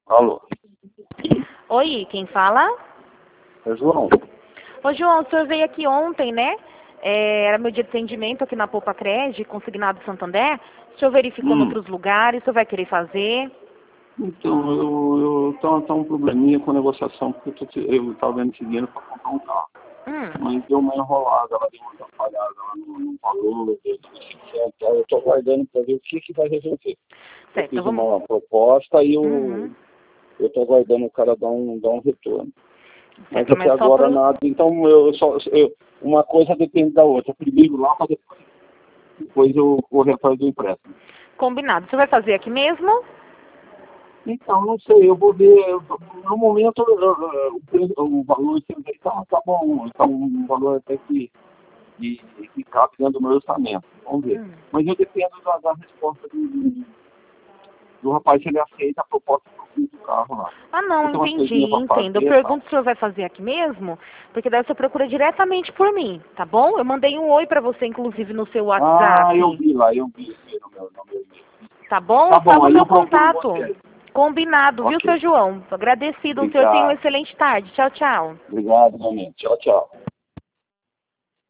Alô, Oi, quem fala? é João. Ô, João, o senhor veio aqui ontem, né? Era meu dia de atendimento aqui na Poupa Cred, consignado Santander. O senhor verificou em Hum, outros lugares, o senhor vai querer fazer? então, eu tô um probleminha com a negociação, porque eu tava vendo esse dinheiro para comprar um carro. Hum, Mas deu uma enrolada, ela deu uma atrapalhada lá no valor, eu estou aguardando para ver o que vai resolver. Eu certo, fiz vamos... uma proposta e eu Uhum, estou aguardando o cara dar um retorno. Mas certo, até mas só agora por... nada, então uma coisa depende da outra. Primeiro lá para depois eu correr atrás do empréstimo. Combinado. O senhor vai fazer aqui mesmo? Então, não sei, eu vou ver. No momento, o valor que eu dei tá bom, tá um valor até que cabe dentro do meu orçamento. Vamos ver. Hum. Mas eu dependo da resposta do rapaz, se ele aceita a proposta que eu fiz do carro lá. Ah, não, Eu tenho umas entendi, coisinhas para entendo. Eu fazer e tal. pergunto se o senhor vai fazer aqui mesmo, porque daí você procura diretamente por mim, tá bom? Eu mandei um oi pra você, inclusive, no seu Ah, eu WhatsApp, vi lá, eu vi no meu e-mail. tá bom? Tá bom, Salva o aí meu eu procuro contato. você. Combinado, viu, seu Ok. João? Agradecido. O senhor tenha uma Obrigado. excelente tarde. Tchau, tchau. Obrigado, realmente. Tchau, tchau.